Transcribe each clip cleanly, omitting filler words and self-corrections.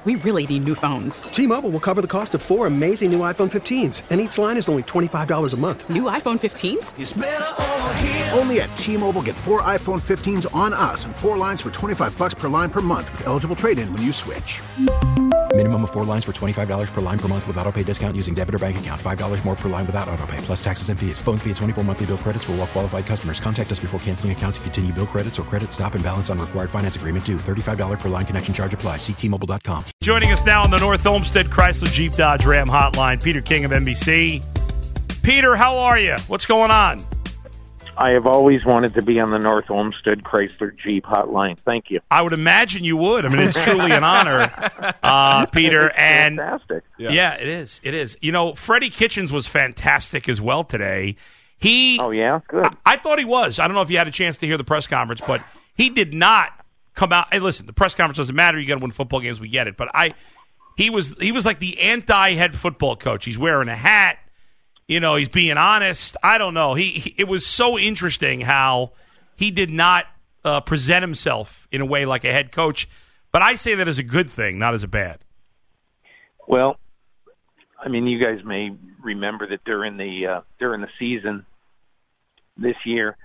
We really need new phones. T-Mobile will cover the cost of 4 amazing new iPhone 15s, and each line is only $25 a month. New iPhone 15s? It's better over here. Only at T-Mobile, get 4 iPhone 15s on us and 4 lines for $25 per line per month with eligible trade-in when you switch. Minimum of 4 lines for $25 per line per month with autopay discount using debit or bank account. $5 more per line without autopay, plus taxes and fees. Phone fee at 24 monthly bill credits for well-qualified customers. Contact us before canceling account to continue bill credits or credit stop and balance on required finance agreement due. $35 per line connection charge applies. See T-Mobile.com. Joining us now on the North Olmsted Chrysler Jeep Dodge Ram hotline, Peter King of NBC. Peter, how are you? What's going on? I have always wanted to be on the North Olmsted Chrysler Jeep hotline. Thank you. I would imagine you would. I mean, it's truly an honor, Peter. And fantastic. Yeah, it is. It is. You know, Freddie Kitchens was fantastic as well today. Oh, yeah? Good. I thought he was. I don't know if you had a chance to hear the press conference, but he did not come out. Hey, listen, the press conference doesn't matter. You got to win football games. We get it. But he was like the anti-head football coach. He's wearing a hat. You know, he's being honest. I don't know. It was so interesting how he did not present himself in a way like a head coach. But I say that as a good thing, not as a bad. Well, I mean, you guys may remember that during the season this year,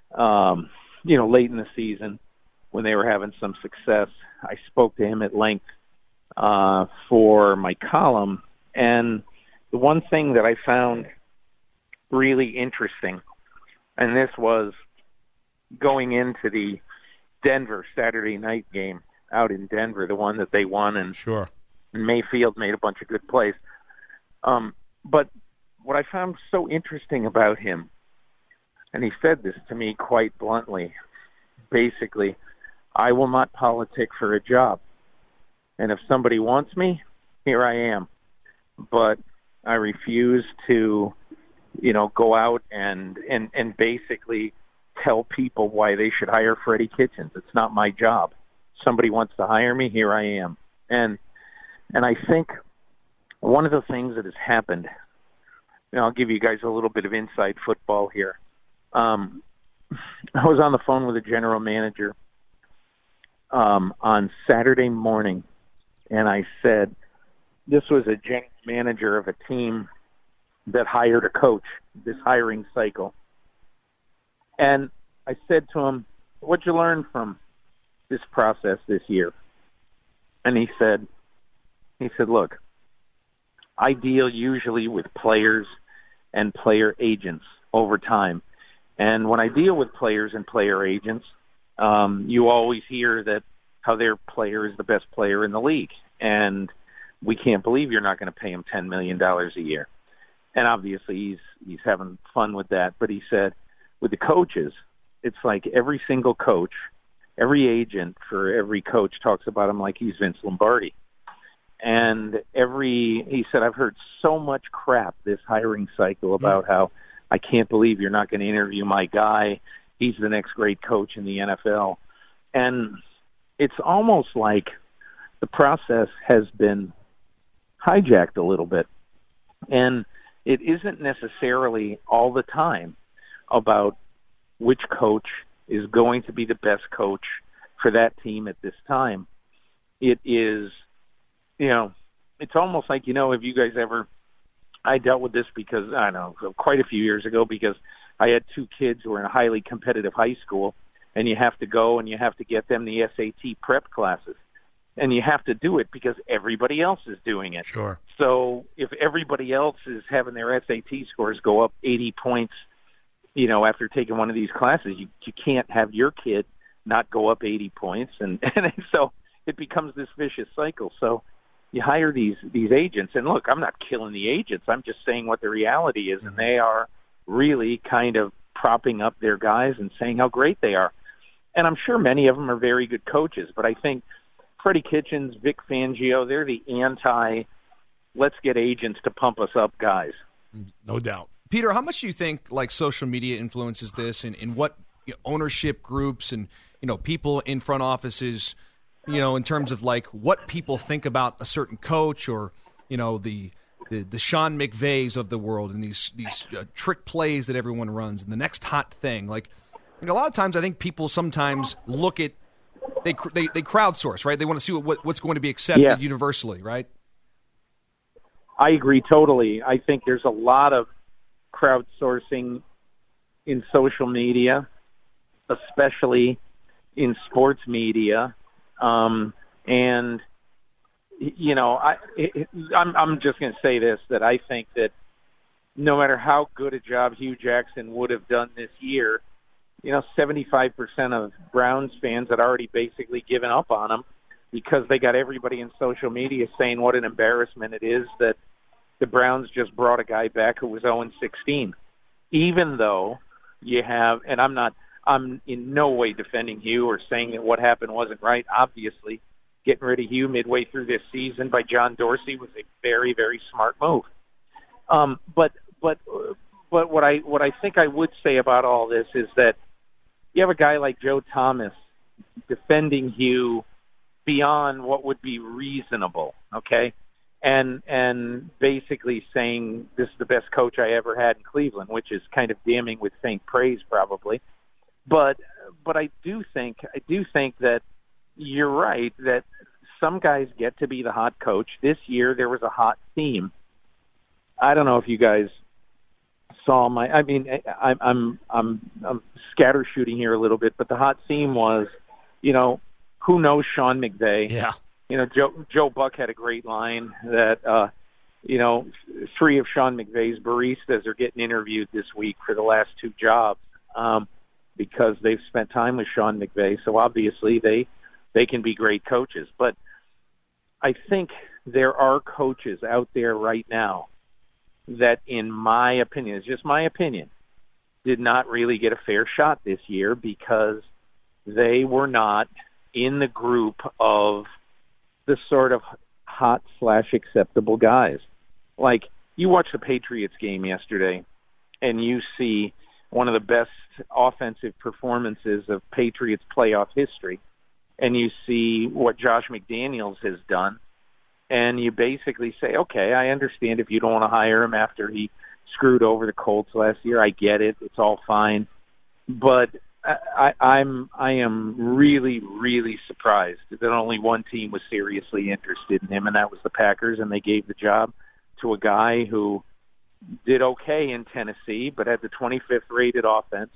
late in the season when they were having some success, I spoke to him at length for my column, and the one thing that I found really interesting, and this was going into the Denver Saturday night game out in Denver, the one that they won, and sure, Mayfield made a bunch of good plays. But what I found so interesting about him, and he said this to me quite bluntly, basically, I will not politic for a job. And if somebody wants me, here I am. But I refuse to, go out and basically tell people why they should hire Freddie Kitchens. It's not my job. Somebody wants to hire me, here I am. And I think one of the things that has happened, I'll give you guys a little bit of inside football here. I was on the phone with a general manager on Saturday morning, and I said, this was a general manager of a team that hired a coach, this hiring cycle. And I said to him, what'd you learn from this process this year? And he said, look, I deal usually with players and player agents over time. And when I deal with players and player agents, you always hear that how their player is the best player in the league. And we can't believe you're not going to pay him $10 million a year. And obviously he's having fun with that. But he said, with the coaches, it's like every single coach, every agent for every coach talks about him like he's Vince Lombardi. And he said, I've heard so much crap this hiring cycle about how I can't believe you're not going to interview my guy. He's the next great coach in the NFL. And it's almost like the process has been hijacked a little bit. And it isn't necessarily all the time about which coach is going to be the best coach for that team at this time. It is, it's almost like, have you guys ever, I dealt with this because, I don't know, quite a few years ago, because I had 2 kids who were in a highly competitive high school, and you have to go and you have to get them the SAT prep classes. And you have to do it because everybody else is doing it. Sure. So if everybody else is having their SAT scores go up 80 points, after taking one of these classes, you can't have your kid not go up 80 points. And so it becomes this vicious cycle. So you hire these agents. And look, I'm not killing the agents. I'm just saying what the reality is. And they are really kind of propping up their guys and saying how great they are. And I'm sure many of them are very good coaches. But I think Freddie Kitchens, Vic Fangio, they're the let's get agents to pump us up guys. No doubt. Peter, how much do you think social media influences this, and in what ownership groups and people in front offices, in terms of what people think about a certain coach or the Sean McVays of the world and these trick plays that everyone runs and the next hot thing. A lot of times I think people sometimes look at they crowdsource, right? They want to see what's going to be accepted universally, right? I agree totally. I think there's a lot of crowdsourcing in social media, especially in sports media, and I'm just going to say this, that I think that no matter how good a job Hugh Jackson would have done this year, 75% of Browns fans had already basically given up on him because they got everybody in social media saying what an embarrassment it is that the Browns just brought a guy back who was 0-16. Even though you have, and I'm in no way defending Hugh or saying that what happened wasn't right. Obviously, getting rid of Hugh midway through this season by John Dorsey was a very, very smart move. But what I think I would say about all this is that you have a guy like Joe Thomas defending Hugh beyond what would be reasonable, okay? And basically saying this is the best coach I ever had in Cleveland, which is kind of damning with faint praise probably. But I do think that you're right that some guys get to be the hot coach. This year there was a hot theme. I don't know if you guys saw I'm scatter shooting here a little bit, but the hot theme was, who knows Sean McVay? Yeah. Joe Buck had a great line that, 3 of Sean McVay's baristas are getting interviewed this week for the last 2 jobs because they've spent time with Sean McVay. So obviously they can be great coaches. But I think there are coaches out there right now that, in my opinion, it's just my opinion, did not really get a fair shot this year because they were not in the group of the sort of hot/acceptable guys. Like, you watch the Patriots game yesterday, and you see one of the best offensive performances of Patriots playoff history, and you see what Josh McDaniels has done, and you basically say, okay, I understand if you don't want to hire him after he screwed over the Colts last year. I get it. It's all fine. But I am really, really surprised that only one team was seriously interested in him, and that was the Packers, and they gave the job to a guy who did okay in Tennessee but had the 25th rated offense,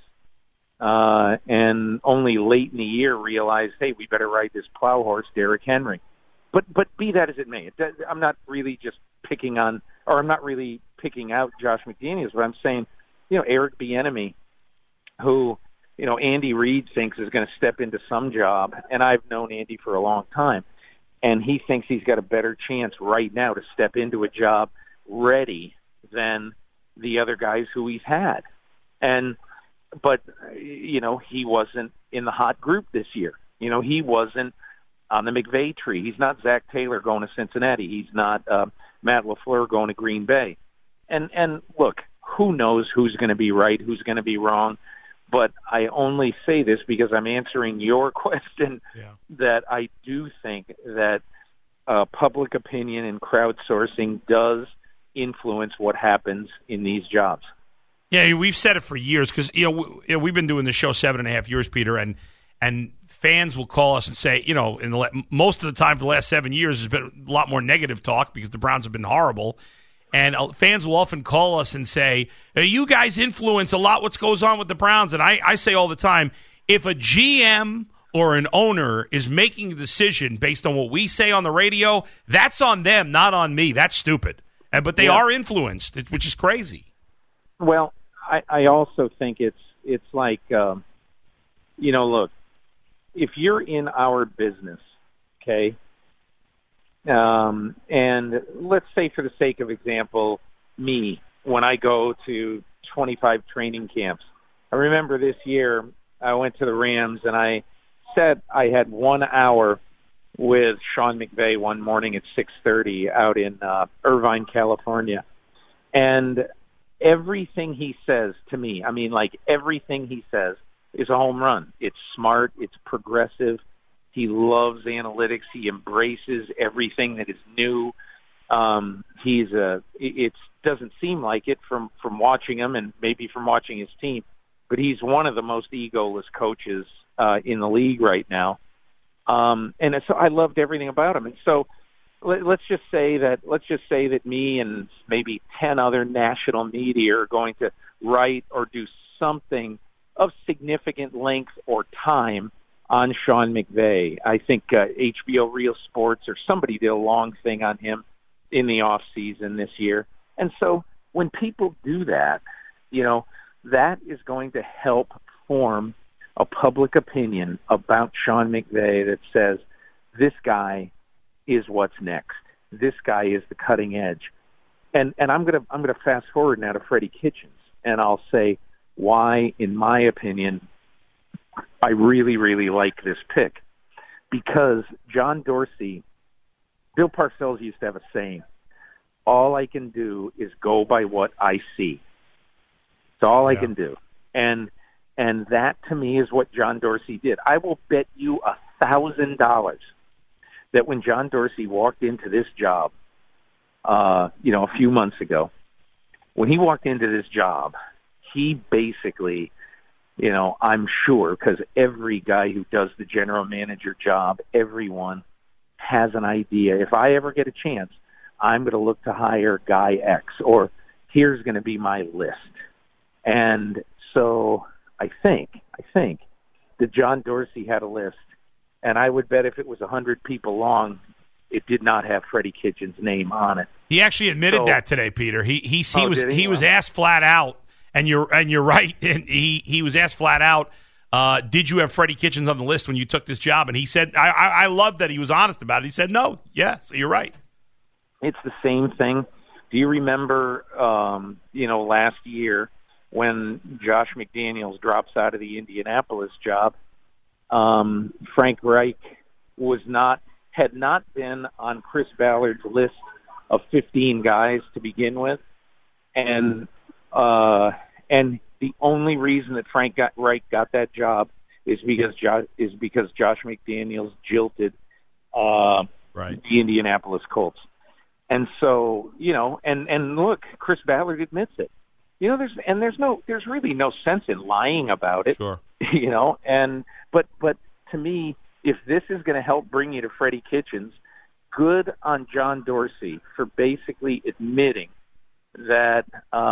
and only late in the year realized, hey, we better ride this plow horse, Derrick Henry. But be that as it may, I'm not really just picking on, or I'm not really picking out Josh McDaniels, but I'm saying, Eric Bieniemy, who Andy Reid thinks is going to step into some job, and I've known Andy for a long time, and he thinks he's got a better chance right now to step into a job ready than the other guys who he's had. But he wasn't in the hot group this year. He wasn't on the McVay tree. He's not Zach Taylor going to Cincinnati. He's not Matt LaFleur going to Green Bay. And look, who knows who's going to be right, who's going to be wrong. But I only say this because I'm answering your question, that I do think that public opinion and crowdsourcing does influence what happens in these jobs. Yeah, we've said it for years because we've been doing the show 7.5 years, Peter, and fans will call us and say, most of the time for the last 7 years, there's been a lot more negative talk because the Browns have been horrible. And fans will often call us and say, you guys influence a lot what goes on with the Browns. And I say all the time, if a GM or an owner is making a decision based on what we say on the radio, that's on them, not on me. That's stupid. But they are influenced, which is crazy. Well, I also think it's like, look, if you're in our business, okay, and let's say for the sake of example, me, when I go to 25 training camps, I remember this year I went to the Rams and I said I had 1 hour with Sean McVay one morning at 6:30 out in Irvine, California. And everything he says to me, everything he says is a home run. It's smart. It's progressive. He loves analytics. He embraces everything that is new. It doesn't seem like it from watching him and maybe from watching his team, but he's one of the most egoless coaches in the league right now. And so I loved everything about him. And so let's just say that me and maybe 10 other national media are going to write or do something of significant length or time on Sean McVay. I think HBO Real Sports or somebody did a long thing on him in the off season this year. And so when people do that, that is going to help form a public opinion about Sean McVay that says this guy is what's next. This guy is the cutting edge. And I'm gonna fast forward now to Freddie Kitchens, and I'll say why, in my opinion, I really, really like this pick. Because John Dorsey, Bill Parcells used to have a saying, all I can do is go by what I see. It's all I can do. And that, to me, is what John Dorsey did. I will bet you $1,000 that when John Dorsey walked into this job, a few months ago, when he walked into this job, he basically, I'm sure, because every guy who does the general manager job, everyone has an idea. If I ever get a chance, I'm going to look to hire guy X, or here's going to be my list. And so I think that John Dorsey had a list, and I would bet if it was 100 people long, it did not have Freddie Kitchens' name on it. He actually admitted that today, Peter. He was asked flat out, and you're right. And he was asked flat out, did you have Freddie Kitchens on the list when you took this job? And he said, I love that he was honest about it. He said, no, yeah, so you're right. It's the same thing. Do you remember, last year when Josh McDaniels drops out of the Indianapolis job? Frank Reich had not been on Chris Ballard's list of 15 guys to begin with, and the only reason that Frank Reich got that job is because Josh McDaniels jilted the Indianapolis Colts. And so, and look, Chris Ballard admits it. There's really no sense in lying about it. Sure. But to me, if this is going to help bring you to Freddie Kitchens, good on John Dorsey for basically admitting that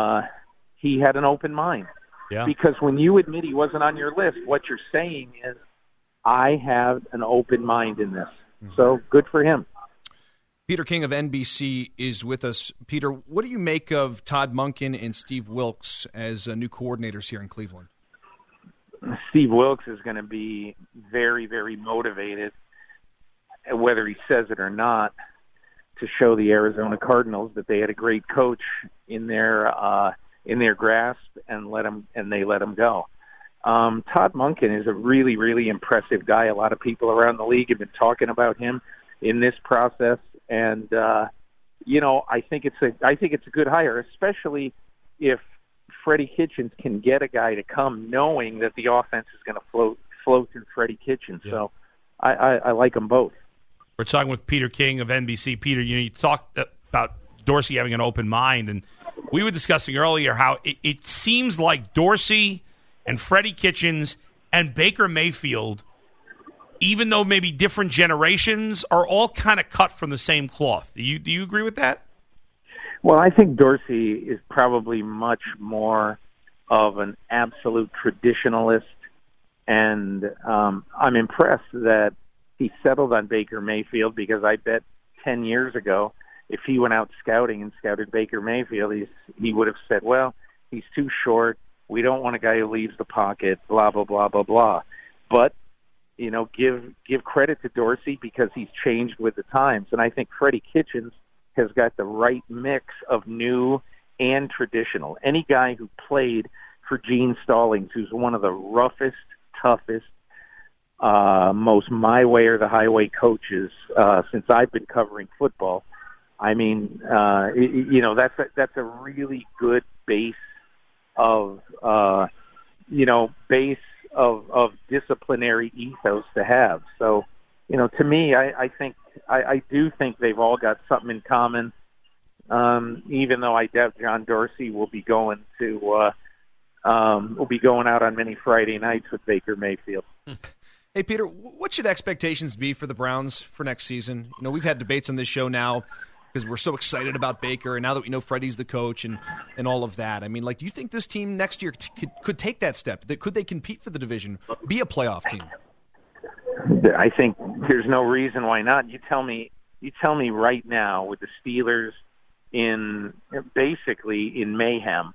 he had an open mind. Yeah. Because when you admit he wasn't on your list, what you're saying is, I have an open mind in this. Mm-hmm. So good for him. Peter King of NBC is with us. Peter, what do you make of Todd Monken and Steve Wilks as new coordinators here in Cleveland? Steve Wilks is going to be very, very motivated, whether he says it or not, to show the Arizona Cardinals that they had a great coach in their grasp and they let him go. Todd Monken is a really, really impressive guy. A lot of people around the league have been talking about him in this process, and I think it's a good hire, especially if Freddie Kitchens can get a guy to come knowing that the offense is going to flow through Freddie Kitchens. Yeah. So I like them both. We're talking with Peter King of NBC. Peter, you talked about Dorsey having an open mind, and we were discussing earlier how it seems like Dorsey and Freddie Kitchens and Baker Mayfield, even though maybe different generations, are all kind of cut from the same cloth. Do you agree with that? Well, I think Dorsey is probably much more of an absolute traditionalist, and I'm impressed that he settled on Baker Mayfield, because I bet 10 years ago, if he went out scouting and scouted Baker Mayfield, he would have said, well, he's too short, we don't want a guy who leaves the pocket, blah, blah, blah, blah, blah. But, give credit to Dorsey because he's changed with the times, and I think Freddie Kitchens has got the right mix of new and traditional. Any guy who played for Gene Stallings, who's one of the roughest, toughest, most my way or the highway coaches since I've been covering football. I mean, that's a really good base of disciplinary ethos to have. So, to me, I do think they've all got something in common. Even though I doubt John Dorsey will be going out on many Friday nights with Baker Mayfield. Hey, Peter, what should expectations be for the Browns for next season? You know, we've had debates on this show now because we're so excited about Baker, and now that we know Freddie's the coach and all of that. I mean, like, do you think this team next year could take that step? Could they compete for the division, be a playoff team? I think there's no reason why not. You tell me right now, with the Steelers basically in mayhem,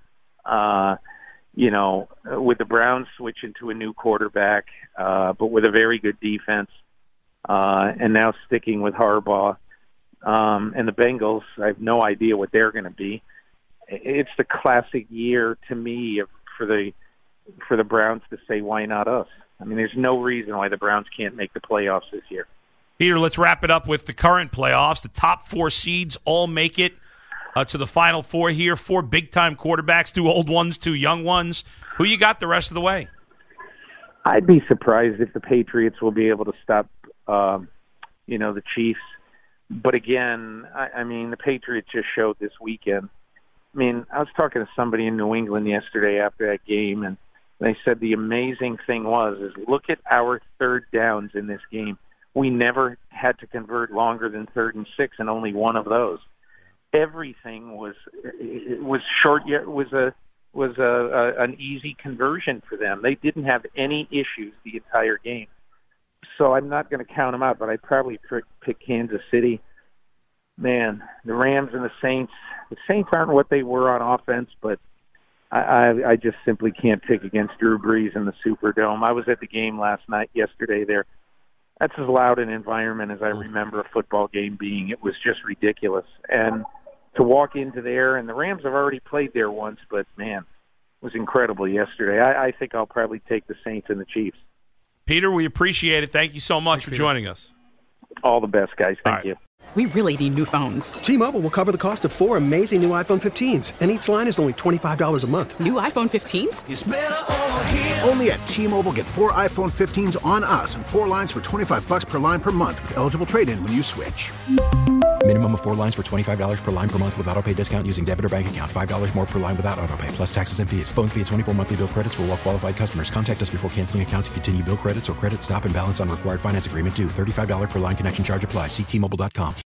with the Browns switching to a new quarterback, but with a very good defense, and now sticking with Harbaugh, and the Bengals, I have no idea what they're going to be. It's the classic year to me for the Browns to say, why not us? I mean, there's no reason why the Browns can't make the playoffs this year. Peter, let's wrap it up with the current playoffs. The top 4 seeds all make it to the Final Four here. 4 big-time quarterbacks, 2 old ones, 2 young ones. Who you got the rest of the way? I'd be surprised if the Patriots will be able to stop, the Chiefs. But again, I mean, the Patriots just showed this weekend. I mean, I was talking to somebody in New England yesterday after that game, and they said the amazing thing is look at our third downs in this game. We never had to convert longer than 3rd and 6, and only one of those. Everything was short. Yet was an easy conversion for them. They didn't have any issues the entire game. So I'm not going to count them out, but I'd probably pick Kansas City. Man, the Rams and the Saints. The Saints aren't what they were on offense, but I just simply can't pick against Drew Brees in the Superdome. I was at the game yesterday there. That's as loud an environment as I remember a football game being. It was just ridiculous. And to walk into there, and the Rams have already played there once, but, man, it was incredible yesterday. I think I'll probably take the Saints and the Chiefs. Peter, we appreciate it. Thank you so much for joining us. All the best, guys. Thank you. We really need new phones. T-Mobile will cover the cost of 4 amazing new iPhone 15s, and each line is only $25 a month. New iPhone 15s? It's better over here. Only at T-Mobile, get 4 iPhone 15s on us and 4 lines for $25 per line per month with eligible trade-in when you switch. Minimum of 4 lines for $25 per line per month with autopay discount using debit or bank account. $5 more per line without autopay, plus taxes and fees. Phone fee at 24 monthly bill credits for well-qualified customers. Contact us before canceling account to continue bill credits or credit stop and balance on required finance agreement due. $35 per line connection charge applies. See T-Mobile.com.